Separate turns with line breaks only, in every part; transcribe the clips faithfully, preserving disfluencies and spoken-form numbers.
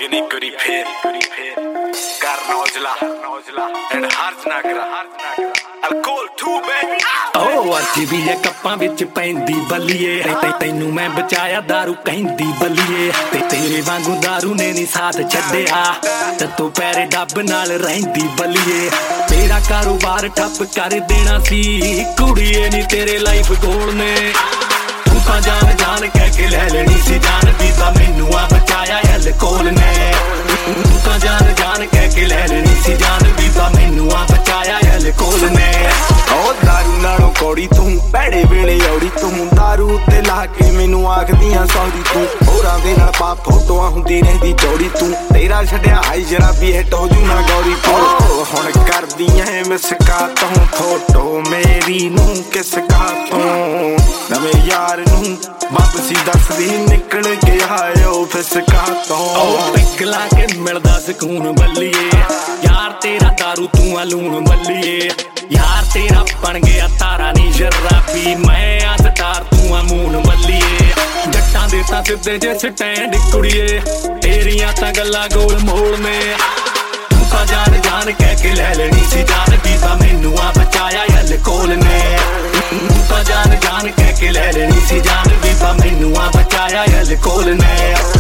लेकिन एक करी फिर करना उजला एंड हर्ज ना करा अल्कोहल टू बेबी
ओ अर्जी भी है कप्पां विच पैंदी बलिए ते तैनू मैं बचाया दारू कहंदी बलिए ते तेरे वांगू दारू ने नी साथ छड्डिया ते तू पैरे डब नाल रहिंदी बलिए तेरा कारोबार ठप कर देना सी कुड़िए नी तेरे लाइफ गोल ने तू तां जान जान कह के ले लेनी सी जान दी तां मैनू आ बचाया अल्कोहल ने तू तां जान जान कह के ले लेनी सी जान दी तां मैनू आ बचाया अल्कोहल ने
ओ दारू नालों कौड़ी तू भैड़े वेले औड़ी तू दारू ते ला के मैनू आखदियां सौरी तू होरां दे नाल पा फोटोआं हुंदी रहिंदी चौड़ी तू तेरा छड्डिया हाई जराबी हिट हो जू ना गौरी तू हुण करदियां ऐ मिसका तों फोटो मेरी नू किस का तों नवे यार नू वापसी दसदी निकल गया ओ फिसका तों
पिघला के मिलदा सकून बल्लिए यार तेरा दारू तू आ लूण बल्लिए यार तेरा बन गया तारा नी शराबी मैं आ स्टार तू आ मून बल्लिए जट्टां दे तां सिद्धे जे स्टैंड कुड़िए तेरियां तां गल्लां गोल मोल ने तू तां जान जान कह के ले लेनी सी जान दी तां मैनू आ बचाया अल्कोहल ने तू तां जान जान कह के ले लेनी सी जान दी तां मैनू आ बचाया अल्कोहल ने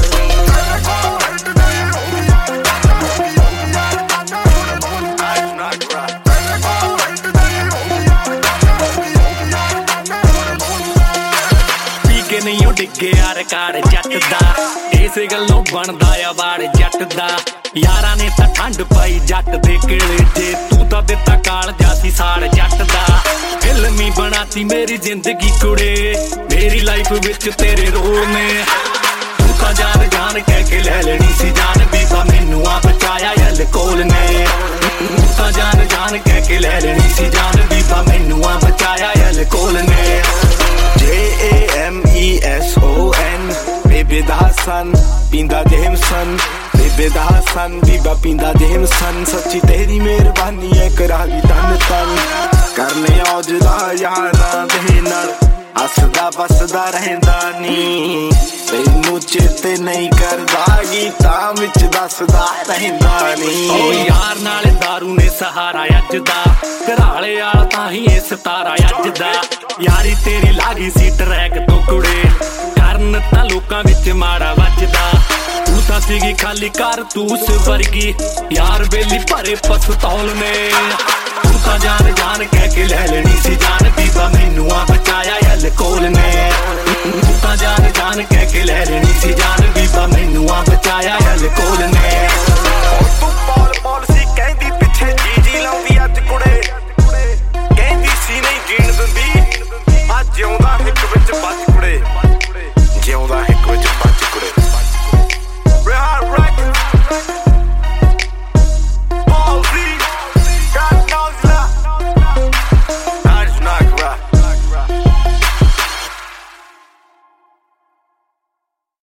नहीं डिगे यार कार जट दा इस गल्लों बनदा आ वाड़ जट दा यारां ने तां ठंड पाई जट दे केले जे तू तां दित्ता काल जासी साड़ जट दा फिल्मी बनाती मेरी जिंदगी कुड़े मेरी लाइफ विच तेरे रोल ने तू तां जान जान कह के ले लेनी सी जान दी तां मैनू आ बचाया अल्कोहल ने तू तां जान जान कह के ले लेनी सी जान दी तां मैनू आ बचाया अल्कोहल ने
J A M E S O N Baby da Hassan पींदा जेमसन बेबे दा हसन बीबा पींदा जेमसन सच्ची तेरी मेहरबानी है करा ली तन तन करने औजला यारां दे नाल हसदा बसदा रहंदा नी तैनू चेते नहीं करदा गीतां विच दसदा रहंदा नी
ओ यार नाले दारू ने सहारा अज दा घराले आल तां ही इस तारा अज दा यारी तेरी लागी सी ट्रैक तो कुड़े करन तां लोकां विच माड़ा वजदा तू तां सीगी खाली कारतूस वर्गी यार बेली भरे पस्तौल ने तू तां जान जान कह के ले लेनी सी जान दी तां मैनू आ बचाया अल्कोहल ने तू तां जान जान कह के ले लेनी सी जान दी तां मैनू आ बचाया अल्कोहल ने